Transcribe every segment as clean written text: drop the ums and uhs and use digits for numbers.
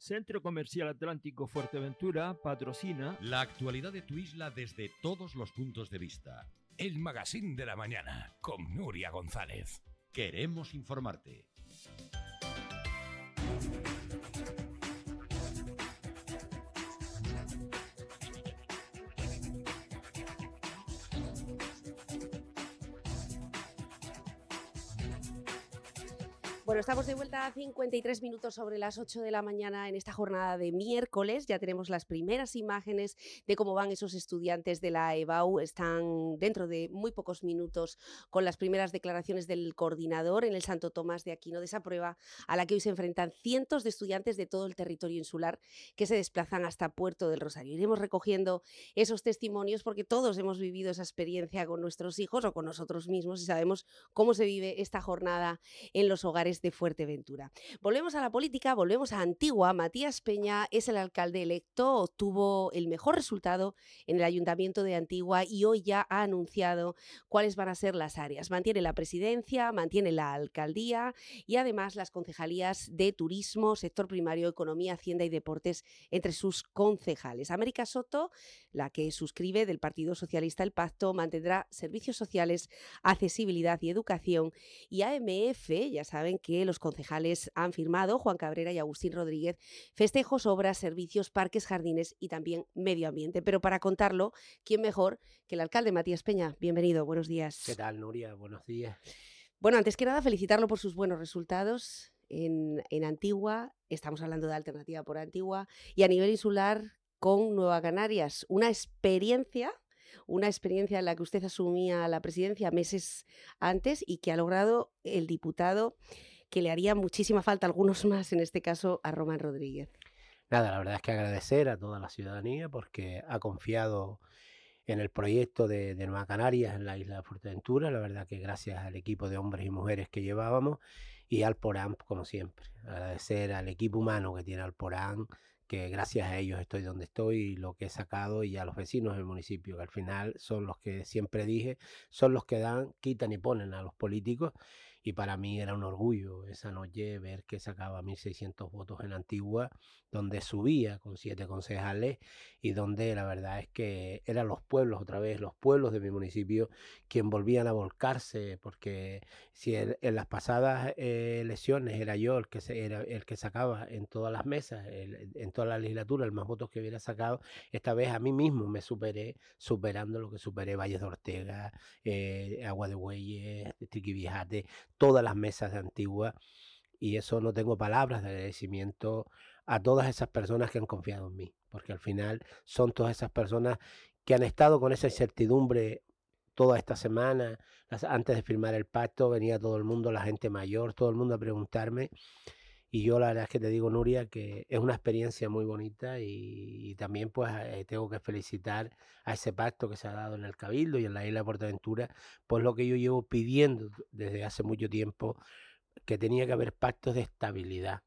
Centro Comercial Atlántico Fuerteventura patrocina la actualidad de tu isla desde todos los puntos de vista. El Magazín de la Mañana con Nuria González. Queremos informarte. Bueno, estamos de vuelta a 53 minutos sobre las 8 de la mañana en esta jornada de miércoles. Ya tenemos las primeras imágenes de cómo van esos estudiantes de la EBAU. Están dentro de muy pocos minutos con las primeras declaraciones del coordinador en el Santo Tomás de Aquino, de esa prueba a la que hoy se enfrentan cientos de estudiantes de todo el territorio insular que se desplazan hasta Puerto del Rosario. Iremos recogiendo esos testimonios porque todos hemos vivido esa experiencia con nuestros hijos o con nosotros mismos y sabemos cómo se vive esta jornada en los hogares de Fuerteventura. Volvemos a la política, volvemos a Antigua. Matías Peña es el alcalde electo, obtuvo el mejor resultado en el Ayuntamiento de Antigua y hoy ya ha anunciado cuáles van a ser las áreas. Mantiene la presidencia, mantiene la alcaldía y además las concejalías de turismo, sector primario, economía, hacienda y deportes entre sus concejales. América Soto, la que suscribe del Partido Socialista el pacto, mantendrá servicios sociales, accesibilidad y educación, y AMF, ya saben que los concejales han firmado, Juan Cabrera y Agustín Rodríguez, festejos, obras, servicios, parques, jardines y también medio ambiente. Pero para contarlo, ¿quién mejor que el alcalde Matías Peña? Bienvenido, buenos días. ¿Qué tal, Nuria? Buenos días. Bueno, antes que nada, felicitarlo por sus buenos resultados en Antigua. Estamos hablando de Alternativa por Antigua y a nivel insular con Nueva Canarias. Una experiencia en la que usted asumía la presidencia meses antes y que ha logrado el diputado que le haría muchísima falta, algunos más, en este caso a Román Rodríguez. Nada, la verdad es que agradecer a toda la ciudadanía porque ha confiado en el proyecto de Nueva Canarias en la isla de Fuerteventura. La verdad que gracias al equipo de hombres y mujeres que llevábamos y al Alporán, como siempre. Agradecer al equipo humano que tiene Alporán, que gracias a ellos estoy donde estoy y lo que he sacado, y a los vecinos del municipio, que al final son los que siempre dije, son los que dan, quitan y ponen a los políticos. Y para mí era un orgullo esa noche ver que sacaba 1.600 votos en Antigua, donde subía con 7 concejales y donde la verdad es que eran los pueblos otra vez, los pueblos de mi municipio, quien volvían a volcarse, porque si en las pasadas elecciones era yo el que sacaba en todas las mesas, en toda la legislatura, el más votos que hubiera sacado, esta vez a mí mismo me superé, superando lo que superé Valles de Ortega, Agua de Bueyes, Triquiviajate, todas las mesas de Antigua, y eso no tengo palabras de agradecimiento a todas esas personas que han confiado en mí, porque al final son todas esas personas que han estado con esa incertidumbre toda esta semana. Antes de firmar el pacto venía todo el mundo, la gente mayor, todo el mundo a preguntarme, y yo la verdad es que te digo, Nuria, que es una experiencia muy bonita y también pues tengo que felicitar a ese pacto que se ha dado en el Cabildo y en la isla de Fuerteventura, pues lo que yo llevo pidiendo desde hace mucho tiempo, que tenía que haber pactos de estabilidad.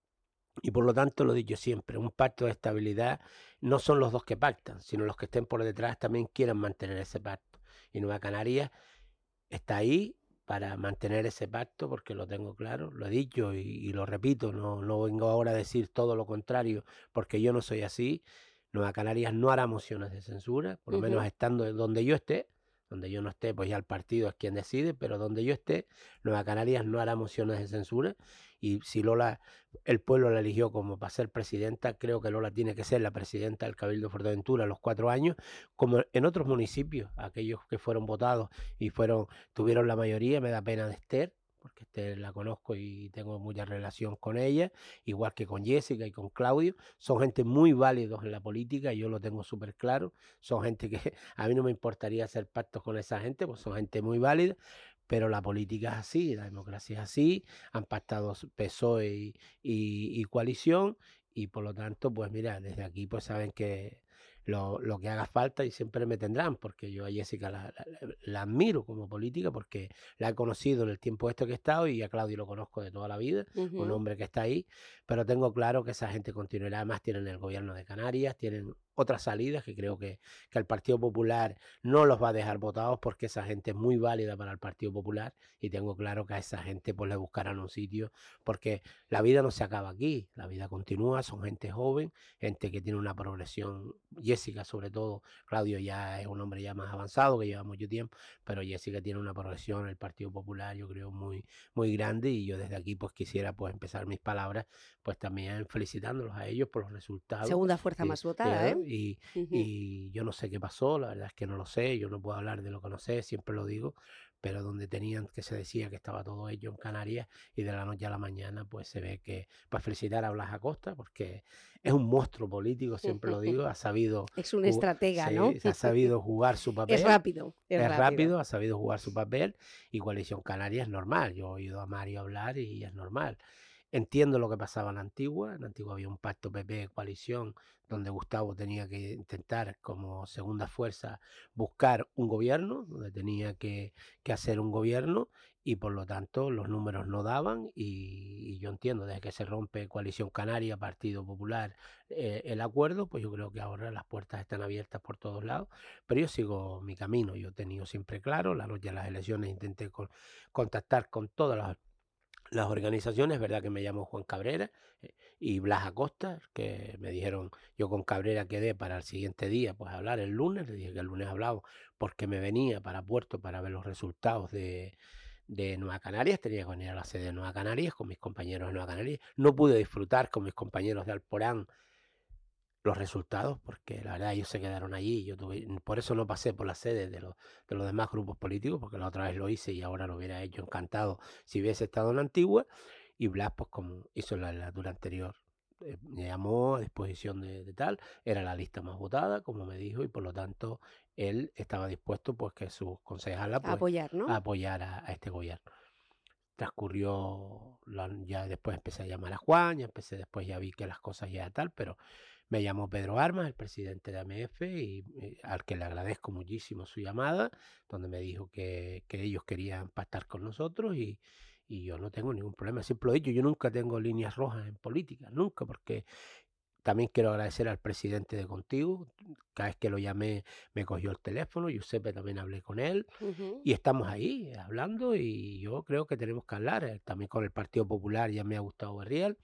Y por lo tanto, lo he dicho siempre, un pacto de estabilidad no son los dos que pactan, sino los que estén por detrás también quieren mantener ese pacto. Y Nueva Canarias está ahí para mantener ese pacto, porque lo tengo claro, lo he dicho y lo repito, no vengo ahora a decir todo lo contrario, porque yo no soy así. Nueva Canarias no hará mociones de censura, por lo menos estando donde yo esté. Donde yo no esté, pues ya el partido es quien decide, pero donde yo esté, Nueva Canarias no hará mociones de censura. Y si Lola, el pueblo la eligió como para ser presidenta, creo que Lola tiene que ser la presidenta del Cabildo de Fuerteventura a los 4 años, como en otros municipios, aquellos que fueron votados y tuvieron la mayoría. Me da pena de Esther, porque Esther la conozco y tengo mucha relación con ella, igual que con Jessica y con Claudio. Son gente muy válidos en la política, y yo lo tengo súper claro. Son gente que a mí no me importaría hacer pactos con esa gente, pues son gente muy válida, pero la política es así, la democracia es así. Han pactado PSOE y coalición, y por lo tanto, pues mira, desde aquí pues saben que lo que haga falta y siempre me tendrán, porque yo a Jessica la admiro como política, porque la he conocido en el tiempo que he estado y a Claudio lo conozco de toda la vida, un hombre que está ahí, pero tengo claro que esa gente continuará. Además tienen el gobierno de Canarias, tienen otras salidas que creo que el Partido Popular no los va a dejar votados, porque esa gente es muy válida para el Partido Popular y tengo claro que a esa gente pues le buscarán un sitio, porque la vida no se acaba aquí, la vida continúa, son gente joven, gente que tiene una progresión. Jessica sobre todo, Claudio ya es un hombre ya más avanzado, que lleva mucho tiempo, pero Jessica tiene una progresión en el Partido Popular, yo creo, muy, muy grande, y yo desde aquí pues quisiera pues empezar mis palabras pues también felicitándolos a ellos por los resultados. Segunda fuerza más votada, ¿eh? Y yo no sé qué pasó, la verdad es que no lo sé, yo no puedo hablar de lo que no sé, siempre lo digo, pero donde tenían, que se decía que estaba todo ello en Canarias, y de la noche a la mañana pues se ve que, pues felicitar a Blas Acosta, porque es un monstruo político, siempre lo digo, ha sabido... Es un estratega, sí, ¿no? ha sabido jugar su papel. Es rápido. Es rápido, ha sabido jugar su papel, y Coalición Canaria es normal. Yo he oído a Mario hablar y es normal. Entiendo lo que pasaba en Antigua. En Antigua había un pacto PP-coalición donde Gustavo tenía que intentar como segunda fuerza buscar un gobierno, donde tenía que hacer un gobierno, y por lo tanto los números no daban, y yo entiendo, desde que se rompe Coalición Canaria, Partido Popular, el acuerdo, pues yo creo que ahora las puertas están abiertas por todos lados, pero yo sigo mi camino. Yo he tenido siempre claro, la noche de las elecciones intenté contactar con todas las organizaciones, verdad que me llamó Juan Cabrera y Blas Acosta, que me dijeron, yo con Cabrera quedé para el siguiente día, pues hablar el lunes, le dije que el lunes hablaba, porque me venía para Puerto para ver los resultados de Nueva Canarias, tenía que venir a la sede de Nueva Canarias con mis compañeros de Nueva Canarias, no pude disfrutar con mis compañeros de Alporán los resultados, porque la verdad ellos se quedaron allí, por eso no pasé por la sede de los demás grupos políticos, porque la otra vez lo hice y ahora lo hubiera hecho encantado si hubiese estado en Antigua. Y Blas, pues como hizo la legislatura anterior, me llamó a disposición de tal, era la lista más votada, como me dijo, y por lo tanto él estaba dispuesto pues que sus concejalas pues, apoyar, ¿no? a apoyar a este gobierno. Transcurrió, ya después empecé a llamar a Juan, después ya vi que las cosas ya tal, pero me llamó Pedro Armas, el presidente de AMF, y al que le agradezco muchísimo su llamada, donde me dijo que ellos querían pactar con nosotros, y yo no tengo ningún problema. Siempre lo he dicho, yo nunca tengo líneas rojas en política, nunca, porque también quiero agradecer al presidente de Contigo. Cada vez que lo llamé me cogió el teléfono, Giuseppe también hablé con él, y estamos ahí hablando, y yo creo que tenemos que hablar. También con el Partido Popular ya me ha gustado Berriel,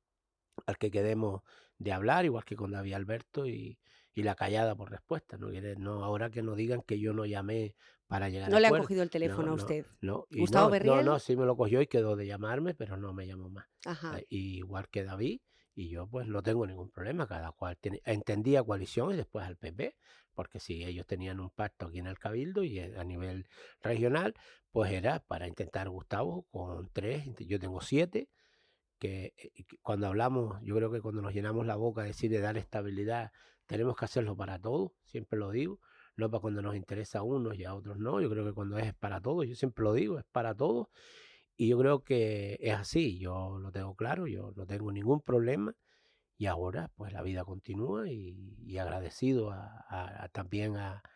al que quedemos de hablar, igual que con David Alberto, y la callada por respuesta. No, ahora que no digan que yo no llamé para llegar a No le han acuerdo. cogido el teléfono a usted. No. ¿Gustavo Berriel? No, sí me lo cogió y quedó de llamarme, pero no me llamó más. Ajá. Igual que David, y yo pues no tengo ningún problema, cada cual entendía Coalición y después al PP, porque si ellos tenían un pacto aquí en el Cabildo y a nivel regional, pues era para intentar Gustavo con 3, yo tengo 7, que cuando hablamos, yo creo que cuando nos llenamos la boca de decir de dar estabilidad, tenemos que hacerlo para todos, siempre lo digo, no para cuando nos interesa a unos y a otros no. Yo creo que cuando es para todos, yo siempre lo digo, es para todos, y yo creo que es así, yo lo tengo claro, yo no tengo ningún problema, y ahora pues la vida continúa, y agradecido también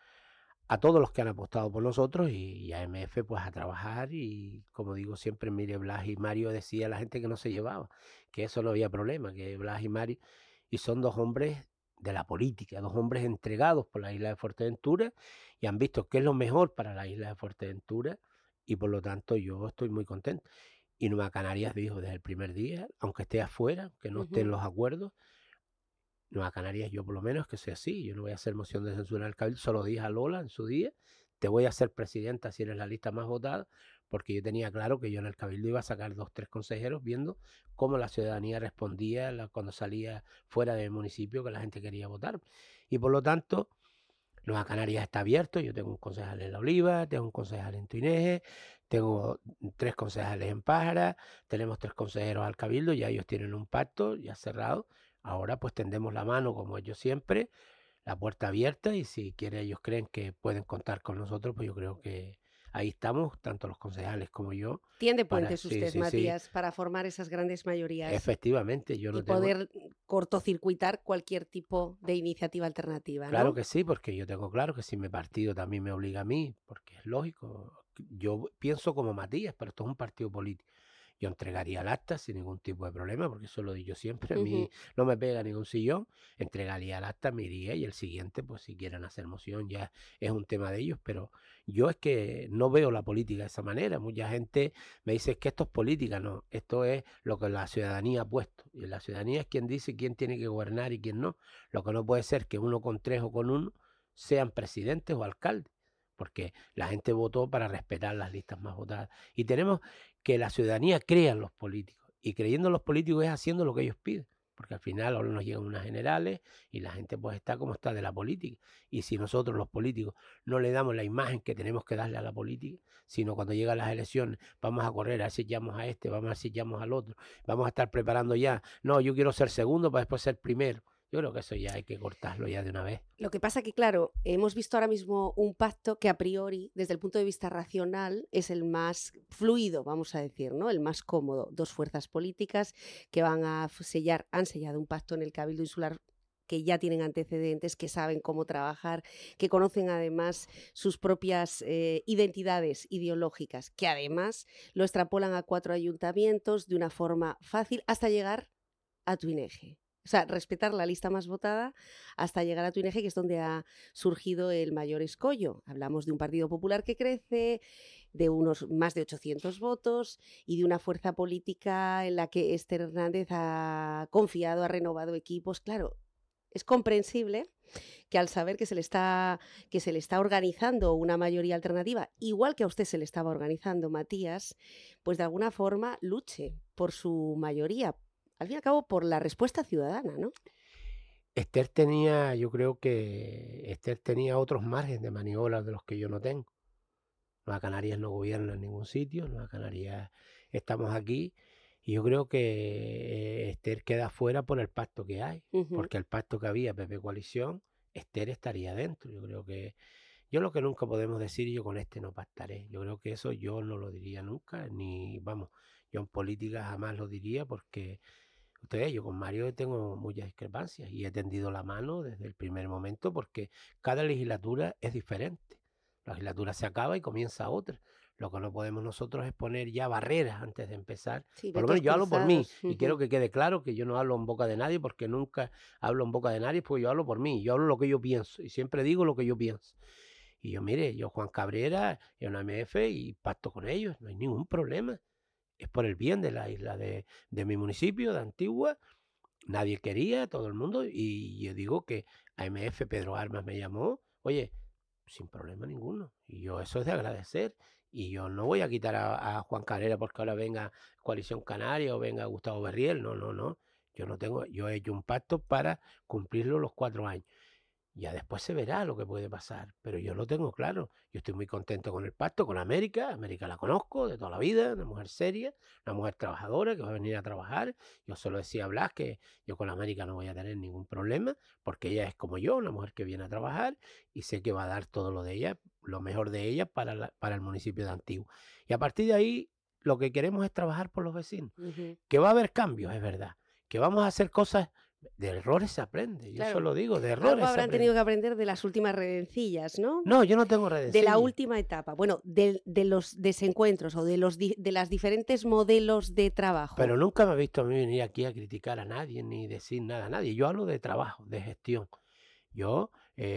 a todos los que han apostado por nosotros, y a MF pues a trabajar. Y como digo siempre, mire, Blas y Mario decía a la gente que no se llevaba, que eso no había problema, que Blas y Mario, y son dos hombres de la política, dos hombres entregados por la isla de Fuerteventura, y han visto qué es lo mejor para la isla de Fuerteventura, y por lo tanto yo estoy muy contento. Y Nueva Canarias dijo desde el primer día, aunque esté afuera, que no esté en los acuerdos, Nueva Canarias, yo por lo menos que soy así, yo no voy a hacer moción de censura en el Cabildo, solo dije a Lola en su día, te voy a hacer presidenta si eres la lista más votada, porque yo tenía claro que yo en el Cabildo iba a sacar 2 o 3 consejeros viendo cómo la ciudadanía respondía cuando salía fuera del municipio que la gente quería votar. Y por lo tanto, Nueva Canarias está abierto, yo tengo un concejal en La Oliva, tengo un concejal en Tuineje, tengo 3 concejales en Pájara, tenemos 3 consejeros al Cabildo, ya ellos tienen un pacto ya cerrado. Ahora pues tendemos la mano, como ellos siempre, la puerta abierta, y si quieren, ellos creen que pueden contar con nosotros, pues yo creo que ahí estamos, tanto los concejales como yo. Tiende Para, puentes sí, usted, sí, sí, Matías, para formar esas grandes mayorías efectivamente, yo y no tengo... poder cortocircuitar cualquier tipo de iniciativa alternativa, Claro ¿no? que sí, porque yo tengo claro que si mi partido también me obliga a mí, porque es lógico, yo pienso como Matías, pero esto es un partido político. Yo entregaría el acta sin ningún tipo de problema, porque eso lo digo yo siempre, a Ujú. mí no me pega ningún sillón, entregaría el acta, me iría y el siguiente, pues si quieren hacer moción ya es un tema de ellos, pero yo es que no veo la política de esa manera. Mucha gente me dice es que esto es política, no, esto es lo que la ciudadanía ha puesto, y la ciudadanía es quien dice quién tiene que gobernar y quién no. Lo que no puede ser que uno con tres o con uno sean presidentes o alcaldes, porque la gente votó para respetar las listas más votadas. Y tenemos que la ciudadanía crea en los políticos, y creyendo en los políticos es haciendo lo que ellos piden, porque al final ahora nos llegan unas generales y la gente pues está como está de la política. Y si nosotros los políticos no le damos la imagen que tenemos que darle a la política, sino cuando llegan las elecciones vamos a correr, a ver si llamos a este, vamos a ver si llamos al otro, vamos a estar preparando ya, no, yo quiero ser segundo para después ser primero. Yo creo que eso ya hay que cortarlo ya de una vez. Lo que pasa que, claro, hemos visto ahora mismo un pacto que a priori, desde el punto de vista racional, es el más fluido, vamos a decir, ¿no? El más cómodo. Dos fuerzas políticas que van a sellar, han sellado un pacto en el Cabildo Insular, que ya tienen antecedentes, que saben cómo trabajar, que conocen además sus propias identidades ideológicas, que además lo extrapolan a 4 ayuntamientos de una forma fácil hasta llegar a Tuineje. O sea, respetar la lista más votada hasta llegar a Tuineje, que es donde ha surgido el mayor escollo. Hablamos de un Partido Popular que crece, de unos más de 800 votos y de una fuerza política en la que Esther Hernández ha confiado, ha renovado equipos. Claro, es comprensible que al saber que se le está organizando una mayoría alternativa, igual que a usted se le estaba organizando, Matías, pues de alguna forma luche por su mayoría, al fin y al cabo por la respuesta ciudadana, ¿no? Esther tenía, yo creo que Esther tenía otros márgenes de maniobra de los que yo no tengo. Nueva Canarias no gobierna en ningún sitio, Nueva Canarias estamos aquí, y yo creo que Esther queda fuera por el pacto que hay, porque el pacto que había PP Coalición, Esther estaría dentro. Yo creo que yo lo que nunca podemos decir, yo con este no pactaré. Yo creo que eso yo no lo diría nunca, ni vamos, yo en política jamás lo diría, porque ustedes, yo con Mario tengo muchas discrepancias y he tendido la mano desde el primer momento, porque cada legislatura es diferente. La legislatura se acaba y comienza otra. Lo que no podemos nosotros es poner ya barreras antes de empezar. Sí, Por lo menos yo hablo por mí, cruzados. y quiero que quede claro que yo no hablo en boca de nadie, porque nunca hablo en boca de nadie, porque yo hablo por mí, yo hablo lo que yo pienso y siempre digo lo que yo pienso. Y yo, mire, yo Juan Cabrera, en una MF y pacto con ellos, no hay ningún problema. Es por el bien de la isla de mi municipio, de Antigua. Nadie quería, todo el mundo, y yo digo que AMF Pedro Armas me llamó, oye, sin problema ninguno, y yo eso es de agradecer, y yo no voy a quitar a Juan Cabrera porque ahora venga Coalición Canaria o venga Gustavo Berriel, no, yo he hecho un pacto para cumplirlo los 4 años. Ya después se verá lo que puede pasar, pero yo lo tengo claro. Yo estoy muy contento con el pacto, con América. América la conozco de toda la vida, una mujer seria, una mujer trabajadora que va a venir a trabajar. Yo solo decía a Blas que yo con América no voy a tener ningún problema, porque ella es como yo, una mujer que viene a trabajar, y sé que va a dar todo lo de ella, lo mejor de ella para el municipio de Antigua. Y a partir de ahí, lo que queremos es trabajar por los vecinos. Que va a haber cambios, es verdad. Que vamos a hacer cosas. De errores se aprende, yo Claro. solo digo, de errores Algo se habrán aprende. tenido que aprender de las últimas redencillas, ¿no? No, yo no tengo redes. De la última etapa, bueno, de los desencuentros o de las diferentes modelos de trabajo. Pero nunca me he visto a mí venir aquí a criticar a nadie ni decir nada a nadie. Yo hablo de trabajo, de gestión. Yo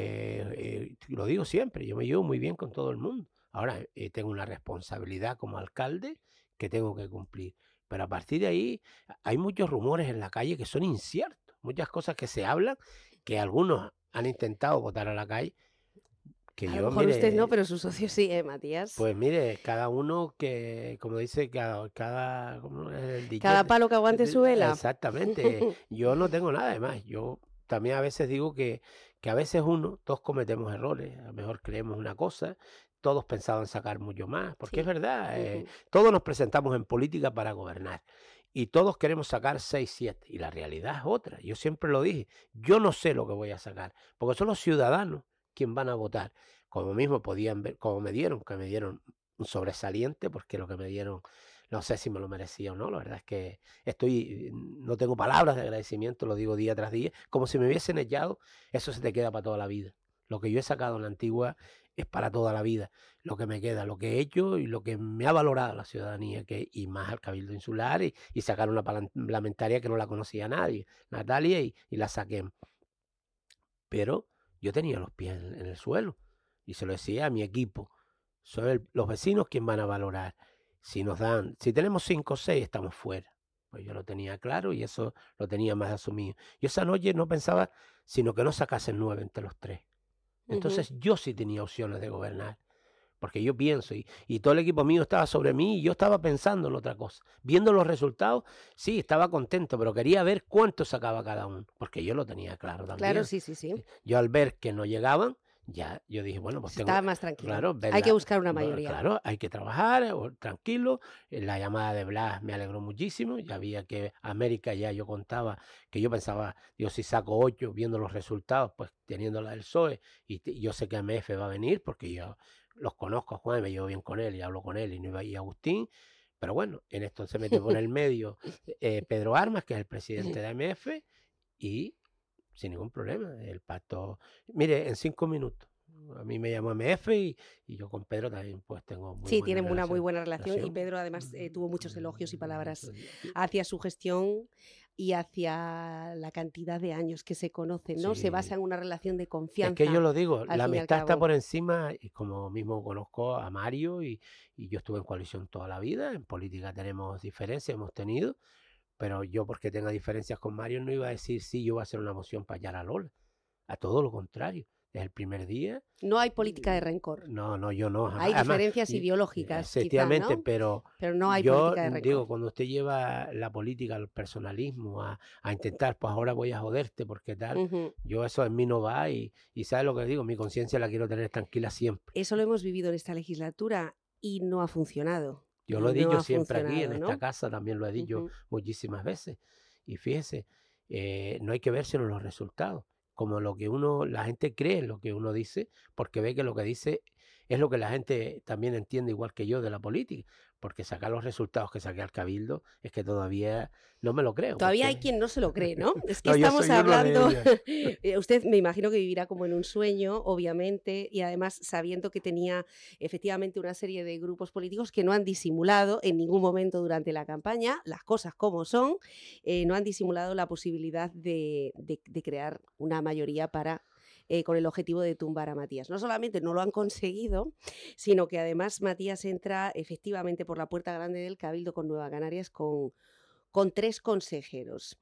lo digo siempre, yo me llevo muy bien con todo el mundo. Ahora tengo una responsabilidad como alcalde que tengo que cumplir. Pero a partir de ahí hay muchos rumores en la calle que son inciertos. Muchas cosas que se hablan, que algunos han intentado botar a la calle. Que A yo, lo mejor mire, usted no, pero su socio sí, Matías. Pues mire, cada uno que, como dice, ¿cómo es el dicho? Cada palo que aguante su vela. Exactamente. Yo no tengo nada de más. Yo también a veces digo que a veces todos cometemos errores. A lo mejor creemos una cosa, todos pensaban sacar mucho más, porque Sí. es verdad, todos nos presentamos en política para gobernar. Y todos queremos sacar 6, 7. Y la realidad es otra. Yo siempre lo dije. Yo no sé lo que voy a sacar. Porque son los ciudadanos quienes van a votar. Como mismo podían ver, como me dieron un sobresaliente, porque lo que me dieron, no sé si me lo merecía o no. La verdad es que no tengo palabras de agradecimiento, lo digo día tras día, como si me hubiesen echado. Eso se te queda para toda la vida. Lo que yo he sacado en la Antigua es para toda la vida. Lo que me queda, lo que he hecho y lo que me ha valorado la ciudadanía, y más al Cabildo Insular, y sacar una parlamentaria que no la conocía nadie, Natalia, y la saqué. Pero yo tenía los pies en el suelo y se lo decía a mi equipo. Son los vecinos quienes van a valorar. Si tenemos 5 o 6, estamos fuera. Pues yo lo tenía claro y eso lo tenía más asumido. Yo esa noche no pensaba sino que no sacasen 9 entre los 3. Entonces yo sí tenía opciones de gobernar, porque yo pienso, y todo el equipo mío estaba sobre mí, y yo estaba pensando en otra cosa. Viendo los resultados, sí, estaba contento, pero quería ver cuánto sacaba cada uno, porque yo lo tenía claro también. Claro, sí. Yo al ver que no llegaban, ya yo dije, bueno, pues estaba más tranquilo. Claro, hay que buscar una mayoría. Claro, hay que trabajar tranquilo. La llamada de Blas me alegró muchísimo. Ya había que América, ya yo contaba, que yo pensaba, yo si saco 8 viendo los resultados, pues teniendo la del PSOE, y yo sé que AMF va a venir, porque yo los conozco a Juan, me llevo bien con él y hablo con él, y Agustín. Pero bueno, en esto se mete por el medio Pedro Armas, que es el presidente de AMF, y sin ningún problema, el pacto. Mire, en 5 minutos. A mí me llamó MF y yo con Pedro también pues tengo muy Sí, tienen una muy buena relación, y Pedro además tuvo muchos elogios y palabras hacia su gestión y hacia la cantidad de años que se conocen, ¿no? Sí. Se basa en una relación de confianza. Es que yo lo digo, la fin y al amistad está cabo. por encima, y como mismo conozco a Mario, y yo estuve en coalición toda la vida. En política tenemos diferencias, hemos tenido, pero yo, porque tenga diferencias con Mario, no iba a decir sí, yo voy a hacer una moción para hallar a Lola. A todo lo contrario. Desde el primer día. No hay política de rencor. No, yo no. Hay diferencias ideológicas, efectivamente, quizá, ¿no? pero no hay yo política de rencor. digo, cuando usted lleva la política al personalismo, a intentar, pues ahora voy a joderte porque tal, yo eso en mí no va, y ¿sabes lo que digo? Mi conciencia la quiero tener tranquila siempre. Eso lo hemos vivido en esta legislatura y no ha funcionado. Yo lo he dicho siempre aquí, en ¿no? esta casa también lo he dicho muchísimas veces. Y fíjese, no hay que ver sino los resultados, como lo que la gente cree, lo que uno dice, porque ve que lo que dice es lo que la gente también entiende, igual que yo, de la política. Porque sacar los resultados que saqué al Cabildo es que todavía no me lo creo. Todavía hay quien no se lo cree, ¿no? Es que estamos hablando. Usted me imagino que vivirá como en un sueño, obviamente, y además sabiendo que tenía efectivamente una serie de grupos políticos que no han disimulado en ningún momento durante la campaña, las cosas como son, no han disimulado la posibilidad de crear una mayoría para con el objetivo de tumbar a Matías. No solamente no lo han conseguido, sino que además Matías entra efectivamente por la puerta grande del Cabildo con Nueva Canarias con 3 consejeros.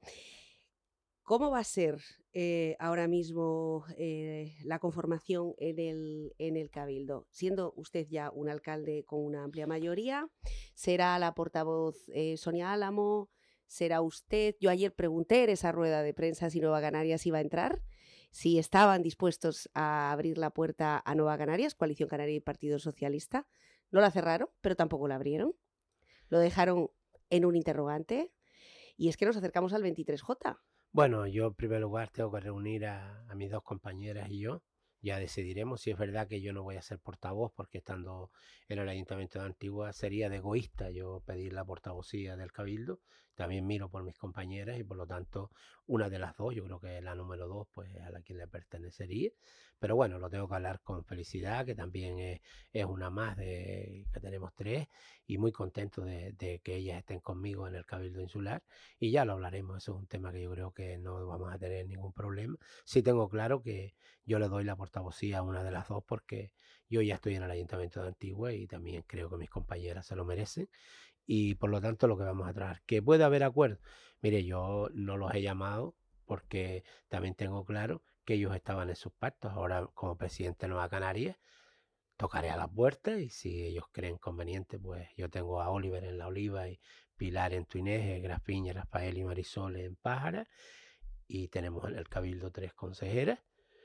¿Cómo va a ser ahora mismo la conformación en el Cabildo? Siendo usted ya un alcalde con una amplia mayoría, ¿será la portavoz Sonia Álamo? ¿Será usted? Yo ayer pregunté en esa rueda de prensa si Nueva Canarias iba a entrar, si estaban dispuestos a abrir la puerta a Nueva Canarias, Coalición Canaria y Partido Socialista. No la cerraron, pero tampoco la abrieron. Lo dejaron en un interrogante. Y es que nos acercamos al 23J. Bueno, yo en primer lugar tengo que reunir a mis 2 compañeras y yo. Ya decidiremos. Si es verdad que yo no voy a ser portavoz, porque estando en el Ayuntamiento de Antigua sería de egoísta yo pedir la portavocía del Cabildo. También miro por mis compañeras y por lo tanto una de las 2, yo creo que la número 2, pues a la quien le pertenecería. Pero bueno, lo tengo que hablar con Felicidad, que también es una más, que tenemos 3, y muy contento de que ellas estén conmigo en el Cabildo Insular, y ya lo hablaremos. Eso es un tema que yo creo que no vamos a tener ningún problema. Sí tengo claro que yo le doy la portavocía a una de las 2, porque yo ya estoy en el Ayuntamiento de Antigua y también creo que mis compañeras se lo merecen, y por lo tanto lo que vamos a trabajar. ¿Que puede haber acuerdo? Mire, yo no los he llamado porque también tengo claro que ellos estaban en sus pactos. Ahora, como presidente de Nueva Canarias, tocaré a las puertas, y si ellos creen conveniente, pues yo tengo a Oliver en La Oliva, y Pilar en Tuineje, Grafiña, Rafael y Marisol en Pájara, y tenemos en el Cabildo 3 consejeros,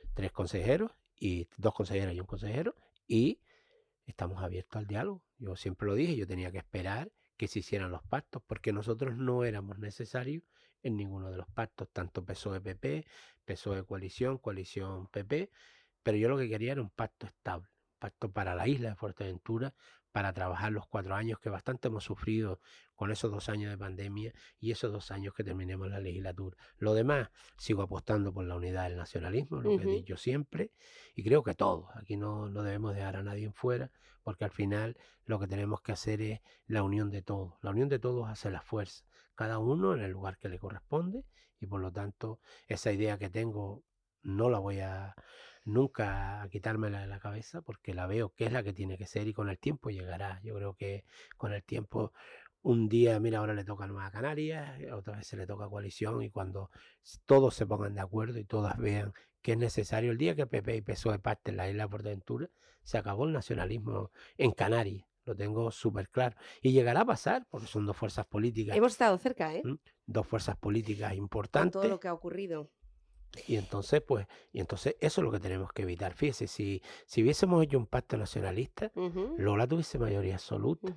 y 2 consejeras y un consejero, y estamos abiertos al diálogo. Yo siempre lo dije, yo tenía que esperar que se hicieran los pactos, porque nosotros no éramos necesarios en ninguno de los pactos, tanto PSOE-PP, PSOE-Coalición, Coalición-PP, pero yo lo que quería era un pacto estable, un pacto para la isla de Fuerteventura, para trabajar los 4 años que bastante hemos sufrido con esos 2 años de pandemia y esos 2 años que terminemos la legislatura. Lo demás, sigo apostando por la unidad del nacionalismo, lo que he dicho siempre, y creo que todos, aquí no debemos dejar a nadie fuera, porque al final lo que tenemos que hacer es la unión de todos. La unión de todos hace la fuerza, cada uno en el lugar que le corresponde, y por lo tanto esa idea que tengo no la voy a nunca a quitármela de la cabeza, porque la veo que es la que tiene que ser y con el tiempo llegará. Yo creo que con el tiempo, un día, mira, ahora le toca a Nueva Canarias, otra vez se le toca a Coalición, y cuando todos se pongan de acuerdo y todas vean que es necesario, el día que PP y PSOE pacten la isla Portaventura, se acabó el nacionalismo en Canarias. Lo tengo súper claro. Y llegará a pasar, porque son 2 fuerzas políticas. Hemos estado cerca, ¿eh? 2 fuerzas políticas Con importantes. todo lo que ha ocurrido. Y entonces, eso es lo que tenemos que evitar. Fíjese, si hubiésemos hecho un pacto nacionalista, Lola tuviese mayoría absoluta.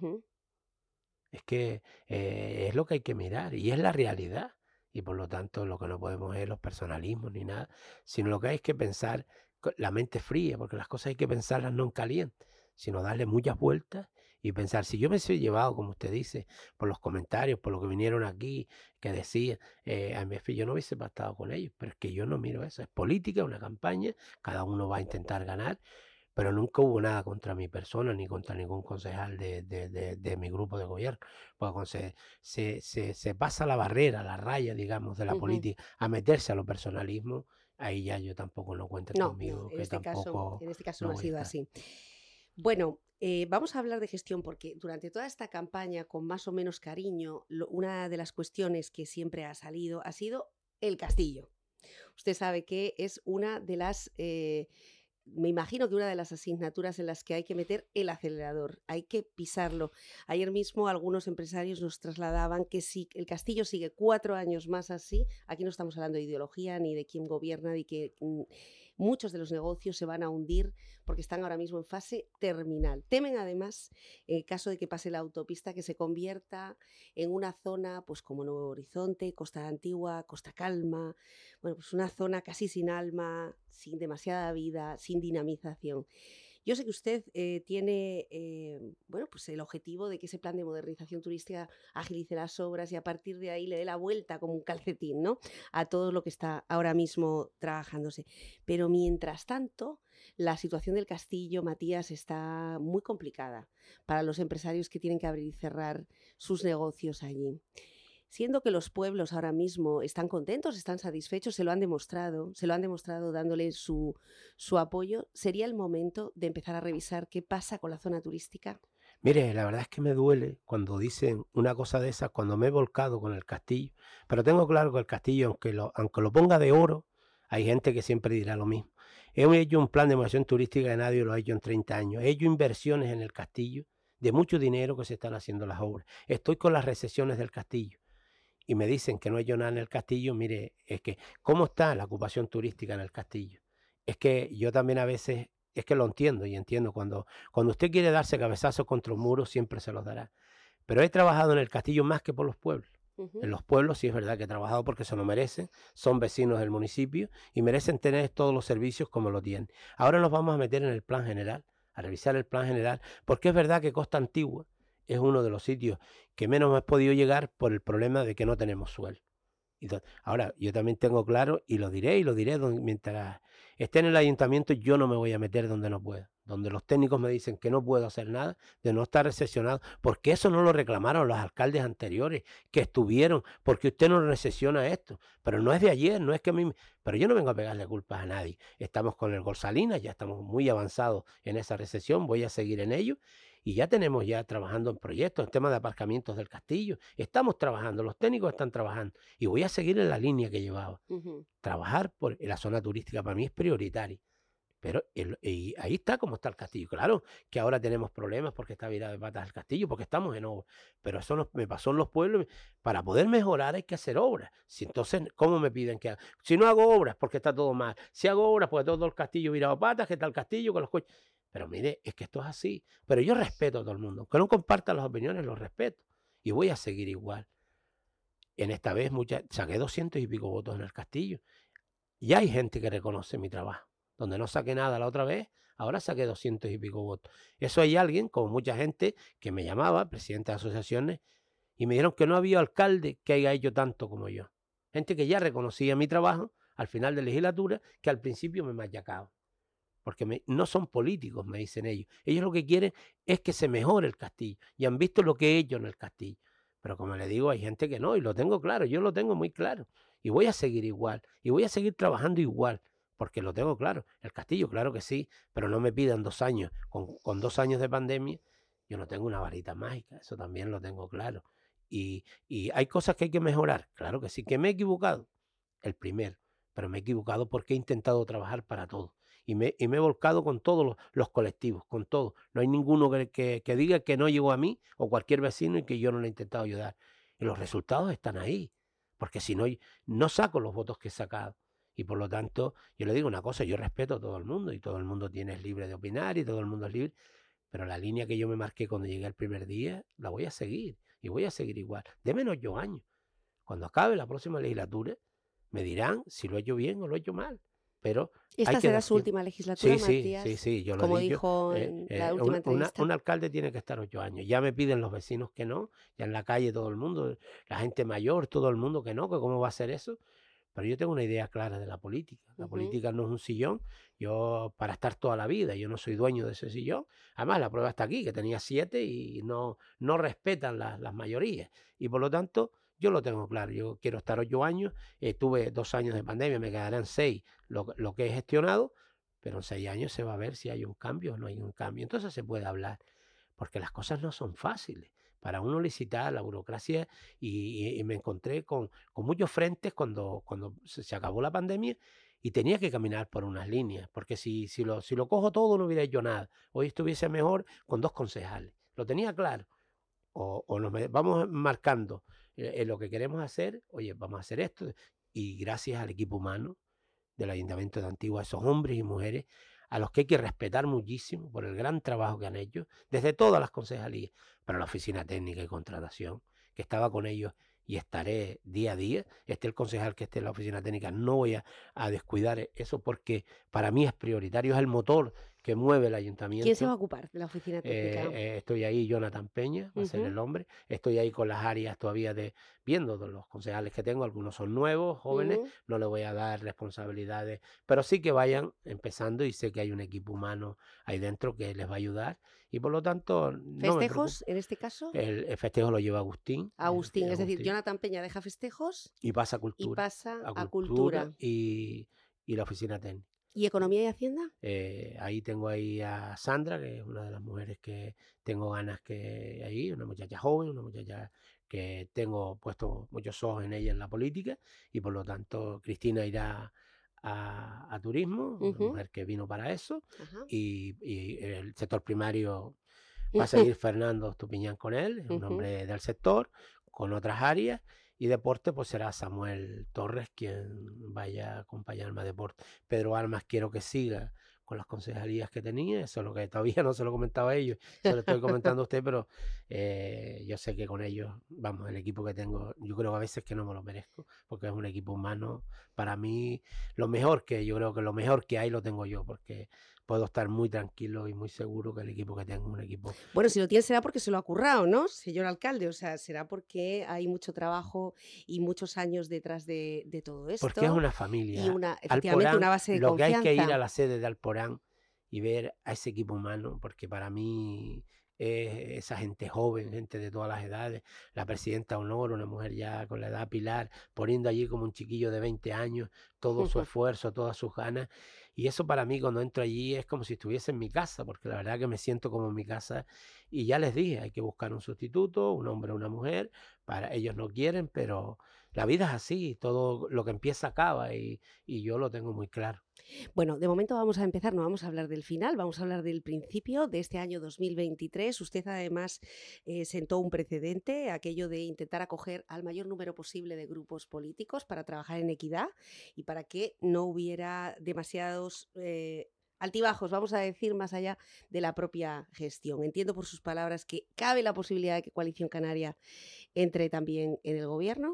Es que es lo que hay que mirar y es la realidad. Y por lo tanto, lo que no podemos es los personalismos ni nada, sino lo que hay que pensar la mente fría, porque las cosas hay que pensarlas no en caliente, sino darle muchas vueltas y pensar. Si yo me soy llevado, como usted dice, por los comentarios, por lo que vinieron aquí, que decían, yo no hubiese pactado con ellos, pero es que yo no miro eso. Es política, una campaña, cada uno va a intentar ganar, pero nunca hubo nada contra mi persona ni contra ningún concejal de mi grupo de gobierno. Porque se pasa la barrera, la raya, digamos, de la política a meterse a lo personalismo, ahí ya yo tampoco no cuento conmigo. No, en este caso no ha sido así. Bueno, vamos a hablar de gestión, porque durante toda esta campaña, con más o menos cariño, una de las cuestiones que siempre ha salido ha sido el castillo. Usted sabe que es una de las... me imagino que una de las asignaturas en las que hay que meter el acelerador, hay que pisarlo. Ayer mismo algunos empresarios nos trasladaban que si el castillo sigue 4 años más así, aquí no estamos hablando de ideología ni de quién gobierna, ni que muchos de los negocios se van a hundir porque están ahora mismo en fase terminal. Temen además, en caso de que pase la autopista, que se convierta en una zona pues como Nuevo Horizonte, Costa Antigua, Costa Calma, bueno, pues una zona casi sin alma, sin demasiada vida, sin dinamización. Yo sé que usted tiene pues el objetivo de que ese plan de modernización turística agilice las obras y a partir de ahí le dé la vuelta como un calcetín, ¿no?, a todo lo que está ahora mismo trabajándose. Pero mientras tanto, la situación del castillo, Matías, está muy complicada para los empresarios que tienen que abrir y cerrar sus negocios allí. Siendo que los pueblos ahora mismo están contentos, están satisfechos, se lo han demostrado dándole su apoyo, ¿sería el momento de empezar a revisar qué pasa con la zona turística? Mire, la verdad es que me duele cuando dicen una cosa de esas, cuando me he volcado con el castillo, pero tengo claro que el castillo, aunque lo ponga de oro, hay gente que siempre dirá lo mismo. He hecho un plan de promoción turística que nadie lo ha hecho en 30 años. He hecho inversiones en el castillo de mucho dinero que se están haciendo las obras. Estoy con las recesiones del castillo. Y me dicen que no he hecho nada en el castillo. Mire, es que, ¿cómo está la ocupación turística en el castillo? Es que yo también a veces, es que lo entiendo y entiendo, cuando usted quiere darse cabezazos contra un muro, siempre se los dará. Pero he trabajado en el castillo más que por los pueblos. En los pueblos sí es verdad que he trabajado porque se lo merecen, son vecinos del municipio y merecen tener todos los servicios como lo tienen. Ahora nos vamos a meter en el plan general, a revisar el plan general, porque es verdad que Costa Antigua es uno de los sitios que menos hemos podido llegar por el problema de que no tenemos suelo. Ahora, yo también tengo claro, y lo diré mientras esté en el ayuntamiento, yo no me voy a meter donde no puedo. Donde los técnicos me dicen que no puedo hacer nada, de no estar recesionado, porque eso no lo reclamaron los alcaldes anteriores que estuvieron, porque usted no recesiona esto. Pero no es de ayer, no es que a mí... Pero yo no vengo a pegarle culpas a nadie. Estamos con el Gol Salinas, ya estamos muy avanzados en esa recesión, voy a seguir en ello. Y ya tenemos trabajando en proyectos, en temas de aparcamientos del castillo. Estamos trabajando, los técnicos están trabajando. Y voy a seguir en la línea que llevaba. Trabajar por la zona turística para mí es prioritaria. Pero y ahí está como está el castillo. Claro que ahora tenemos problemas porque está virado de patas el castillo, porque estamos en obra. Pero eso me pasó en los pueblos. Para poder mejorar hay que hacer obras. Entonces, ¿cómo me piden que haga? Si no hago obras, porque está todo mal. Si hago obras, porque todo el castillo virado de patas, que está el castillo con los coches. Pero mire, es que esto es así. Pero yo respeto a todo el mundo. Aunque no comparta las opiniones, los respeto. Y voy a seguir igual. En esta vez saqué 200 y pico votos en el castillo. Y hay gente que reconoce mi trabajo. Donde no saqué nada la otra vez, ahora saqué 200 y pico votos. Eso hay alguien, como mucha gente, que me llamaba, presidente de asociaciones, y me dijeron que no había alcalde que haya hecho tanto como yo. Gente que ya reconocía mi trabajo al final de legislatura, que al principio me machacaba. Porque no son políticos, me dicen ellos. Ellos lo que quieren es que se mejore el Castillo. Y han visto lo que he hecho en el Castillo. Pero como les digo, hay gente que no, y lo tengo claro, yo lo tengo muy claro. Y voy a seguir igual, y voy a seguir trabajando igual, porque lo tengo claro. El Castillo, claro que sí, pero no me pidan 2 años. Con 2 años de pandemia, yo no tengo una varita mágica, eso también lo tengo claro. Y hay cosas que hay que mejorar, claro que sí, que me he equivocado, el primero, pero me he equivocado porque he intentado trabajar para todos. Y me he volcado con todos los colectivos, con todos. No hay ninguno que diga que no llegó a mí o cualquier vecino y que yo no le he intentado ayudar. Y los resultados están ahí, porque si no, no saco los votos que he sacado. Y por lo tanto, yo le digo una cosa, yo respeto a todo el mundo y todo el mundo es libre de opinar y todo el mundo es libre, pero la línea que yo me marqué cuando llegué el primer día, la voy a seguir y voy a seguir igual. Déme 8 años. Cuando acabe la próxima legislatura, me dirán si lo he hecho bien o lo he hecho mal. Pero esta será su última legislatura, Matías. Sí, yo lo como he dicho. Dijo en la última entrevista. Un alcalde tiene que estar 8 años. Ya me piden los vecinos que no, ya en la calle todo el mundo, la gente mayor, todo el mundo que no, que cómo va a ser eso. Pero yo tengo una idea clara de la política. La política no es un sillón, yo para estar toda la vida, yo no soy dueño de ese sillón. Además, la prueba está aquí, que tenía 7 y no respetan las mayorías. Y por lo tanto, yo lo tengo claro, yo quiero estar 8 años, tuve 2 años de pandemia, me quedarán 6 lo que he gestionado, pero en 6 años se va a ver si hay un cambio o no hay un cambio. Entonces se puede hablar, porque las cosas no son fáciles. Para uno licitar la burocracia y me encontré con muchos frentes cuando se acabó la pandemia y tenía que caminar por unas líneas, porque si lo cojo todo no hubiera hecho nada. Hoy estuviese mejor con 2 concejales, lo tenía claro. O vamos marcando lo que queremos hacer, oye, vamos a hacer esto, y gracias al equipo humano del Ayuntamiento de Antigua, esos hombres y mujeres a los que hay que respetar muchísimo por el gran trabajo que han hecho desde todas las concejalías, pero la oficina técnica y contratación, que estaba con ellos y estaré día a día, esté el concejal que esté en la oficina técnica, no voy a descuidar eso porque para mí es prioritario, es el motor que mueve el ayuntamiento. ¿Quién se va a ocupar de la oficina técnica? Estoy ahí, Jonathan Peña, va a ser el hombre. Estoy ahí con las áreas todavía viendo de los concejales que tengo. Algunos son nuevos, jóvenes, no les voy a dar responsabilidades, pero sí que vayan empezando y sé que hay un equipo humano ahí dentro que les va a ayudar. Y por lo tanto... ¿Festejos en este caso? El festejo lo lleva Agustín. Agustín, es decir, Jonathan Peña deja festejos y pasa a cultura. Y pasa a cultura. Y la oficina técnica. ¿Y economía y hacienda? Ahí tengo ahí a Sandra, que es una de las mujeres que tengo ganas que ahí, una muchacha joven, una muchacha que tengo puesto muchos ojos en ella en la política, y por lo tanto Cristina irá a turismo, una mujer que vino para eso, y el sector primario va a seguir Fernando Estupiñán con él, es un hombre del sector, con otras áreas. Y deporte, pues será Samuel Torres quien vaya a acompañarme a deporte. Pedro Almas quiero que siga con las concejalías que tenía, eso es lo que todavía no se lo comentaba a ellos, se lo estoy comentando a usted, pero yo sé que con ellos, vamos, el equipo que tengo, yo creo que a veces que no me lo merezco, porque es un equipo humano, para mí, yo creo que lo mejor que hay lo tengo yo, porque puedo estar muy tranquilo y muy seguro que el equipo que tengo es un equipo... Bueno, si lo tiene será porque se lo ha currado, ¿no, señor alcalde? O sea, será porque hay mucho trabajo y muchos años detrás de todo esto. Porque es una familia. Y efectivamente una base de confianza. Lo que hay que ir a la sede de Alporán y ver a ese equipo humano, porque para mí... esa gente joven, gente de todas las edades, la presidenta Honor, una mujer ya con la edad Pilar, poniendo allí como un chiquillo de 20 años, todo su esfuerzo, todas sus ganas, y eso para mí cuando entro allí es como si estuviese en mi casa, porque la verdad que me siento como en mi casa, y ya les dije, hay que buscar un sustituto, un hombre o una mujer, para ellos no quieren, pero la vida es así, todo lo que empieza acaba, y yo lo tengo muy claro. Bueno, de momento vamos a empezar, no vamos a hablar del final, vamos a hablar del principio de este año 2023. Usted además sentó un precedente, aquello de intentar acoger al mayor número posible de grupos políticos para trabajar en equidad y para que no hubiera demasiados altibajos, vamos a decir, más allá de la propia gestión. Entiendo por sus palabras que cabe la posibilidad de que Coalición Canaria entre también en el gobierno.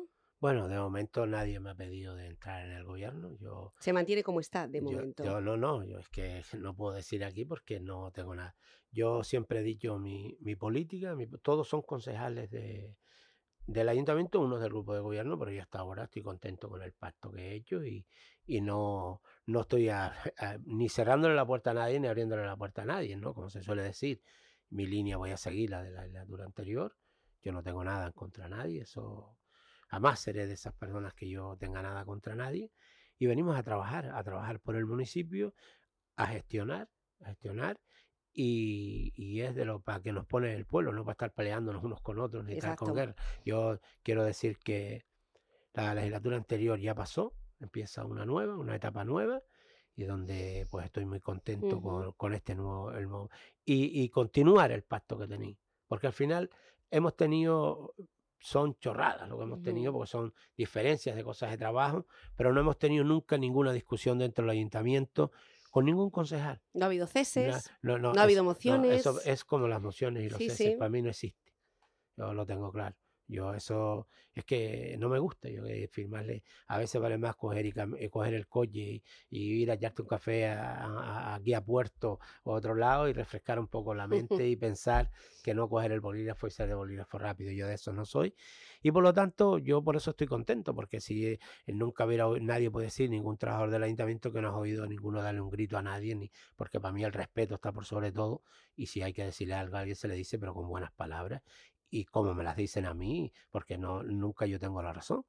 Bueno, de momento nadie me ha pedido de entrar en el gobierno. Se mantiene como está de momento. Yo es que no puedo decir aquí porque no tengo nada. Yo siempre he dicho mi política, todos son concejales del ayuntamiento, uno es del grupo de gobierno, pero yo hasta ahora estoy contento con el pacto que he hecho y no estoy ni cerrándole la puerta a nadie ni abriéndole la puerta a nadie, ¿no? Como se suele decir, mi línea voy a seguir la de la legislatura anterior. Yo no tengo nada en contra de nadie, eso jamás seré de esas personas que yo tenga nada contra nadie. Y venimos a trabajar por el municipio, a gestionar, y es de lo para que nos pone el pueblo, no para estar peleándonos unos con otros ni estar con Exacto. guerra. Yo quiero decir que la legislatura anterior ya pasó, empieza una etapa nueva, y donde pues estoy muy contento Ujú. con este nuevo y continuar el pacto que tenéis. Porque al final hemos tenido, son chorradas lo que hemos tenido, Ujú. porque son diferencias de cosas de trabajo, pero no hemos tenido nunca ninguna discusión dentro del ayuntamiento con ningún concejal. No ha habido ceses, No, no ha habido eso mociones. es como las mociones y los Sí, ceses, sí. para mí no existe. Yo lo tengo claro. Yo eso es que no me gusta. Yo firmarle, a veces vale más coger el coche y ir a echarte un café aquí a Puerto o a otro lado y refrescar un poco la mente y pensar que no coger el bolígrafo y ser de bolígrafo rápido. Yo de eso no soy. Y por lo tanto, yo por eso estoy contento, porque si nunca nadie puede decir, ningún trabajador del ayuntamiento, que no has oído a ninguno darle un grito a nadie, porque para mí el respeto está por sobre todo, y si hay que decirle algo a alguien se le dice, pero con buenas palabras y como me las dicen a mí, porque nunca yo tengo la razón.